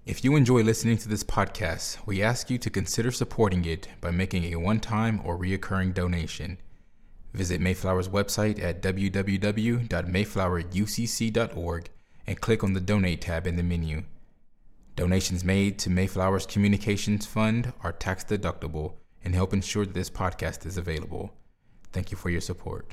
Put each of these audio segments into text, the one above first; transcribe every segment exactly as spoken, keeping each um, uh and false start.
If you enjoy listening to this podcast, we ask you to consider supporting it by making a one-time or reoccurring donation. Visit Mayflower's website at w w w dot mayflower u c c dot org and click on the Donate tab in the menu. Donations made to Mayflower's Communications Fund are tax-deductible and help ensure that this podcast is available. Thank you for your support.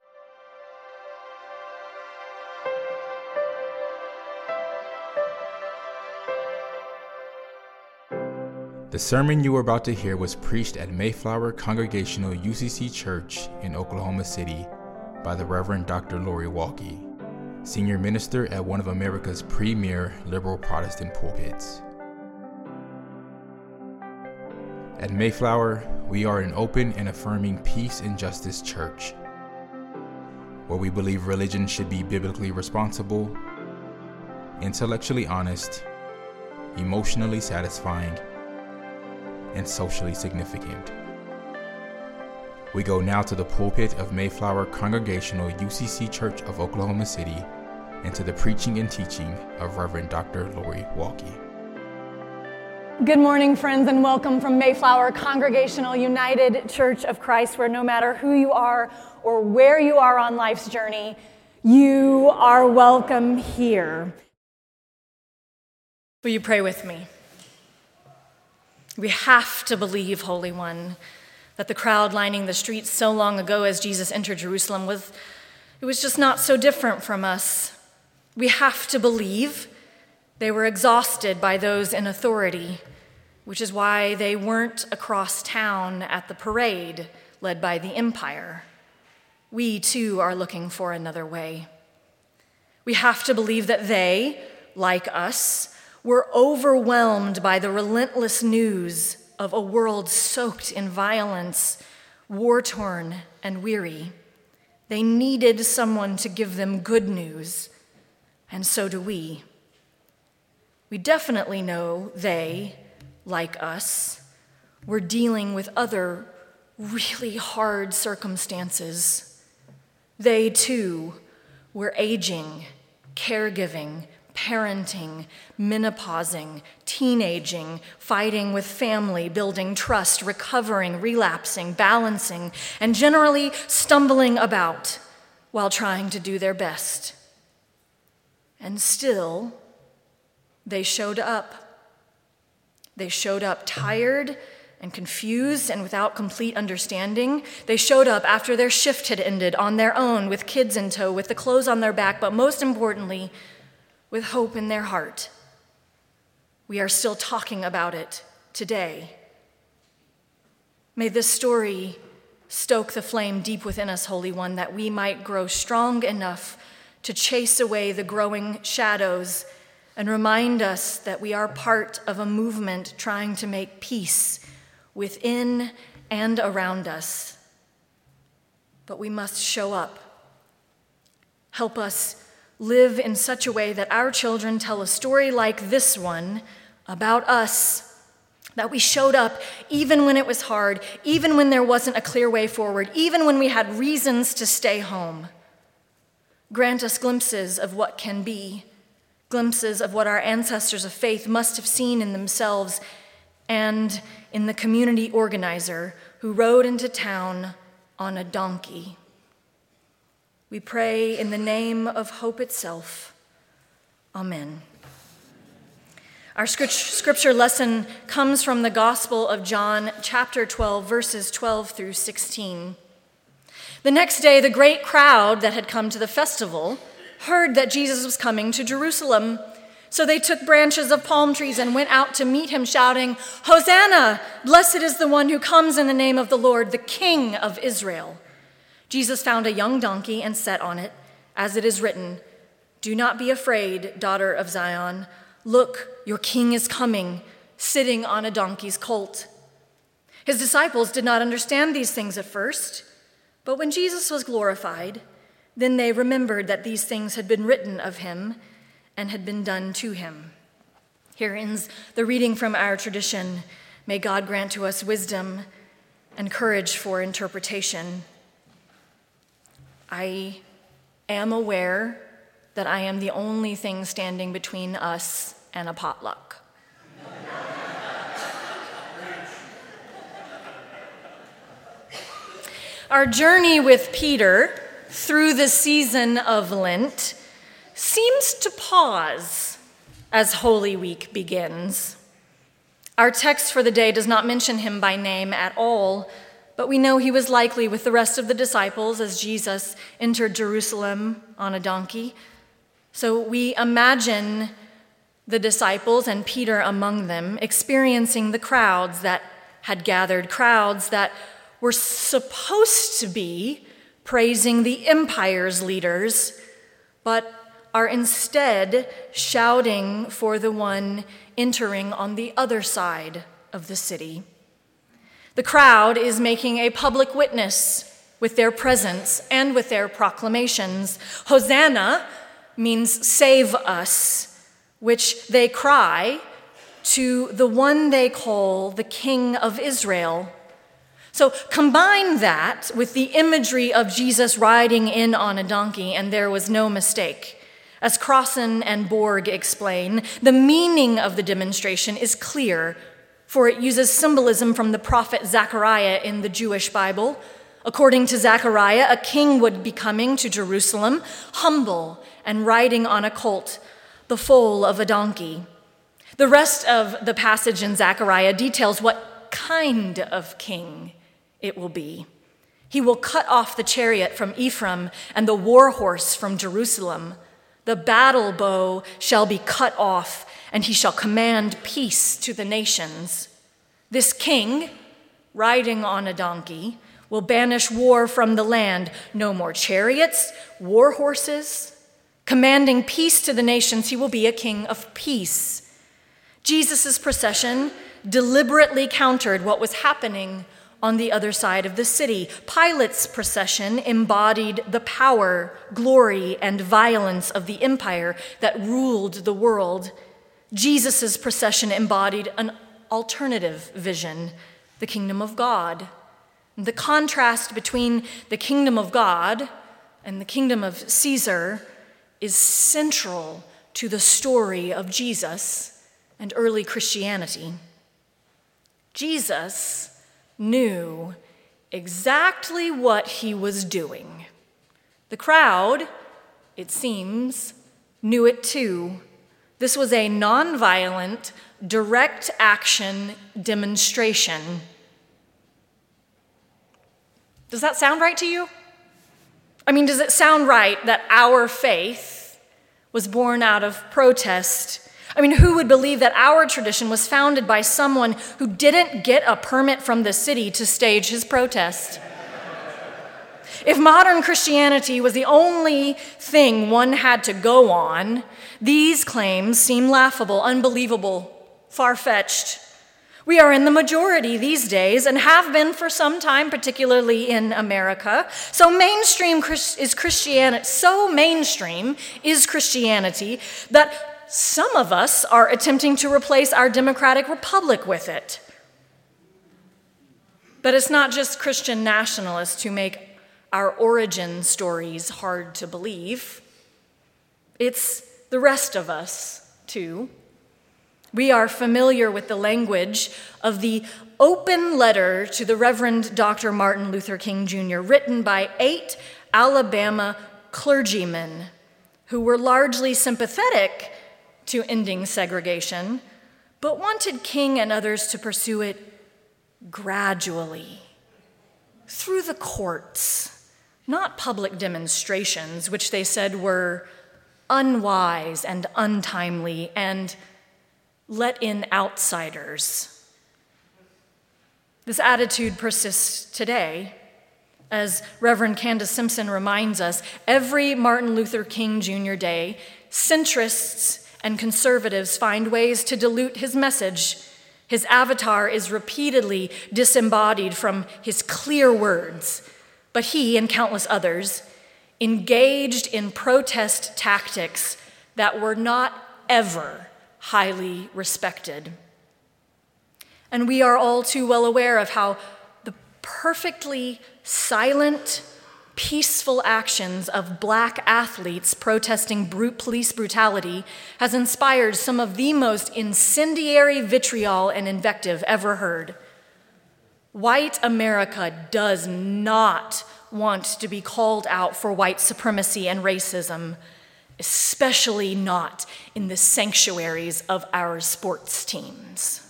The sermon you are about to hear was preached at Mayflower Congregational U C C Church in Oklahoma City by the Reverend Doctor Lori Walke, senior minister at one of America's premier liberal Protestant pulpits. At Mayflower, we are an open and affirming peace and justice church, where we believe religion should be biblically responsible, intellectually honest, emotionally satisfying, and socially significant. We go now to the pulpit of Mayflower Congregational U C C Church of Oklahoma City and to the preaching and teaching of Reverend Doctor Lori Walke. Good morning, friends, and welcome from Mayflower Congregational United Church of Christ, where no matter who you are or where you are on life's journey, you are welcome here. Will you pray with me? We have to believe, Holy One, that the crowd lining the streets so long ago as Jesus entered Jerusalem was, it was just not so different from us. We have to believe they were exhausted by those in authority, which is why they weren't across town at the parade led by the empire. We, too, are looking for another way. We have to believe that they, like us, were overwhelmed by the relentless news of a world soaked in violence, war-torn and weary. They needed someone to give them good news, and so do we. We definitely know they, like us, were dealing with other really hard circumstances. They, too, were aging, caregiving, parenting, menopausing, teenaging, fighting with family, building trust, recovering, relapsing, balancing, and generally stumbling about while trying to do their best. And still, they showed up. They showed up tired and confused and without complete understanding. They showed up after their shift had ended on their own, with kids in tow, with the clothes on their back, but most importantly, with hope in their heart. We are still talking about it today. May this story stoke the flame deep within us, Holy One, that we might grow strong enough to chase away the growing shadows and remind us that we are part of a movement trying to make peace within and around us. But we must show up. Help us live in such a way that our children tell a story like this one about us, that we showed up even when it was hard, even when there wasn't a clear way forward, even when we had reasons to stay home. Grant us glimpses of what can be, glimpses of what our ancestors of faith must have seen in themselves and in the community organizer who rode into town on a donkey. We pray in the name of hope itself. Amen. Our scripture lesson comes from the Gospel of John, chapter twelve, verses twelve through sixteen. The next day, the great crowd that had come to the festival heard that Jesus was coming to Jerusalem. So they took branches of palm trees and went out to meet him, shouting, "Hosanna! Blessed is the one who comes in the name of the Lord, the King of Israel." Jesus found a young donkey and sat on it, as it is written, "Do not be afraid, daughter of Zion. Look, your king is coming, sitting on a donkey's colt." His disciples did not understand these things at first, but when Jesus was glorified, then they remembered that these things had been written of him and had been done to him. Here ends the reading from our tradition. May God grant to us wisdom and courage for interpretation. I am aware that I am the only thing standing between us and a potluck. Our journey with Peter through the season of Lent seems to pause as Holy Week begins. Our text for the day does not mention him by name at all, but we know he was likely with the rest of the disciples as Jesus entered Jerusalem on a donkey. So we imagine the disciples, and Peter among them, experiencing the crowds that had gathered, crowds that were supposed to be praising the empire's leaders, but are instead shouting for the one entering on the other side of the city. The crowd is making a public witness with their presence and with their proclamations. Hosanna means save us, which they cry to the one they call the King of Israel. So combine that with the imagery of Jesus riding in on a donkey, and there was no mistake. As Crossan and Borg explain, the meaning of the demonstration is clear, for it uses symbolism from the prophet Zechariah in the Jewish Bible. According to Zechariah, a king would be coming to Jerusalem, humble and riding on a colt, the foal of a donkey. The rest of the passage in Zechariah details what kind of king it will be. He will cut off the chariot from Ephraim and the war horse from Jerusalem. The battle bow shall be cut off, and he shall command peace to the nations. This king, riding on a donkey, will banish war from the land. No more chariots, war horses. Commanding peace to the nations, he will be a king of peace. Jesus' procession deliberately countered what was happening on the other side of the city. Pilate's procession embodied the power, glory, and violence of the empire that ruled the world. Jesus' procession embodied an alternative vision, the kingdom of God. The contrast between the kingdom of God and the kingdom of Caesar is central to the story of Jesus and early Christianity. Jesus knew exactly what he was doing. The crowd, it seems, knew it too. This was a nonviolent, direct action demonstration. Does that sound right to you? I mean, does it sound right that our faith was born out of protest? I mean, who would believe that our tradition was founded by someone who didn't get a permit from the city to stage his protest? If modern Christianity was the only thing one had to go on, these claims seem laughable, unbelievable, far-fetched. We are in the majority these days and have been for some time, particularly in America. So mainstream is Christianity, so mainstream is Christianity that some of us are attempting to replace our democratic republic with it. But it's not just Christian nationalists who make our origin stories hard to believe. It's the rest of us, too. We are familiar with the language of the open letter to the Reverend Doctor Martin Luther King Junior, written by eight Alabama clergymen who were largely sympathetic to ending segregation, but wanted King and others to pursue it gradually, through the courts, not public demonstrations, which they said were unwise and untimely and let in outsiders. This attitude persists today. As Reverend Candace Simpson reminds us, every Martin Luther King Junior Day, centrists and conservatives find ways to dilute his message. His avatar is repeatedly disembodied from his clear words, but he and countless others engaged in protest tactics that were not ever highly respected. And we are all too well aware of how the perfectly silent, peaceful actions of black athletes protesting brute police brutality has inspired some of the most incendiary vitriol and invective ever heard. White America does not want to be called out for white supremacy and racism, especially not in the sanctuaries of our sports teams.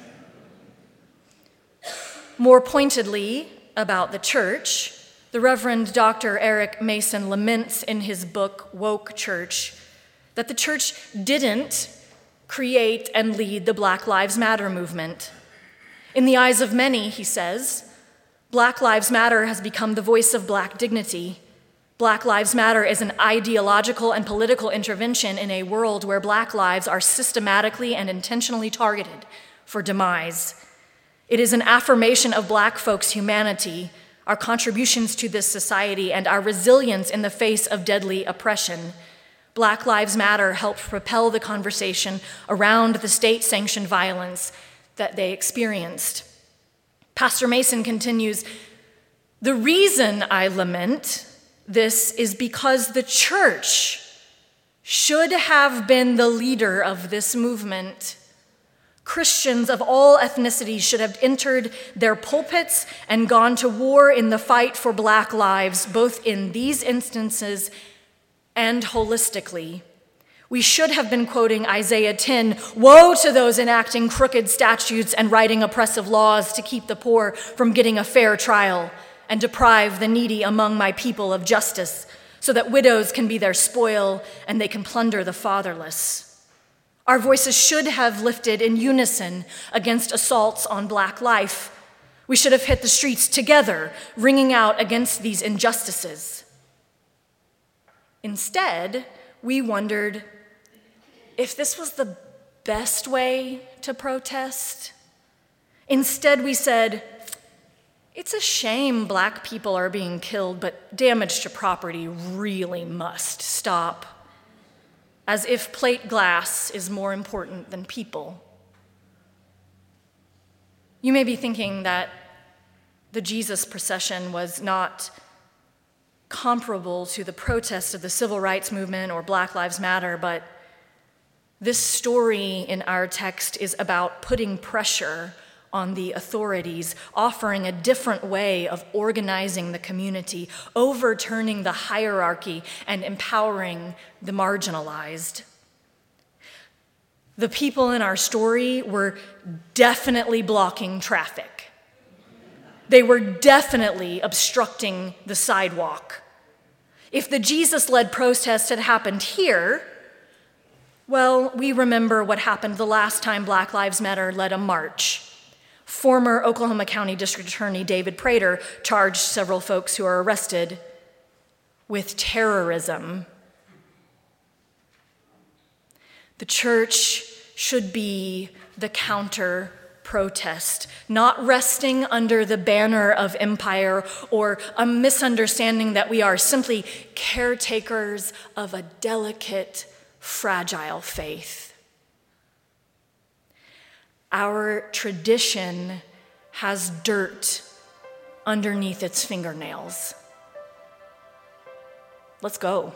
More pointedly about the church, the Reverend Doctor Eric Mason laments in his book, Woke Church, that the church didn't create and lead the Black Lives Matter movement. In the eyes of many, he says, Black Lives Matter has become the voice of black dignity. Black Lives Matter is an ideological and political intervention in a world where black lives are systematically and intentionally targeted for demise. It is an affirmation of black folks' humanity, our contributions to this society, and our resilience in the face of deadly oppression. Black Lives Matter helped propel the conversation around the state-sanctioned violence that they experienced. Pastor Mason continues, "The reason I lament this is because the church should have been the leader of this movement. Christians of all ethnicities should have entered their pulpits and gone to war in the fight for black lives, both in these instances and holistically. We should have been quoting Isaiah ten, "Woe to those enacting crooked statutes and writing oppressive laws to keep the poor from getting a fair trial and deprive the needy among my people of justice, so that widows can be their spoil and they can plunder the fatherless." Our voices should have lifted in unison against assaults on black life. We should have hit the streets together, ringing out against these injustices. Instead, we wondered if this was the best way to protest. Instead, we said, it's a shame black people are being killed, but damage to property really must stop. As if plate glass is more important than people. You may be thinking that the Jesus procession was not comparable to the protest of the civil rights movement or Black Lives Matter, but this story in our text is about putting pressure on the authorities, offering a different way of organizing the community, overturning the hierarchy, and empowering the marginalized. The people in our story were definitely blocking traffic. They were definitely obstructing the sidewalk. If the Jesus-led protest had happened here, well, we remember what happened the last time Black Lives Matter led a march. Former Oklahoma County District Attorney David Prater charged several folks who were arrested with terrorism. The church should be the counter-protest, not resting under the banner of empire or a misunderstanding that we are simply caretakers of a delicate, fragile faith. Our tradition has dirt underneath its fingernails. Let's go.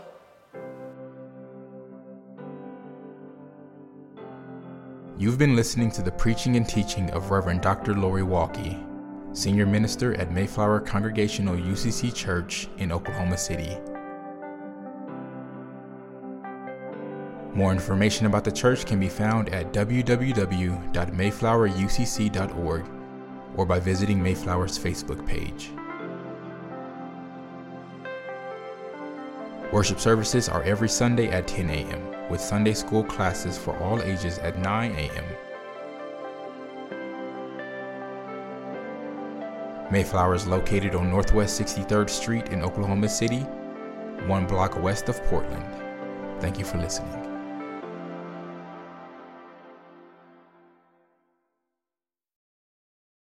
You've been listening to the preaching and teaching of Reverend Doctor Lori Walke, Senior Minister at Mayflower Congregational U C C Church in Oklahoma City. More information about the church can be found at w w w dot mayflower u c c dot org or by visiting Mayflower's Facebook page. Worship services are every Sunday at ten a.m., with Sunday school classes for all ages at nine a.m. Mayflower is located on Northwest sixty-third Street in Oklahoma City, one block west of Portland. Thank you for listening.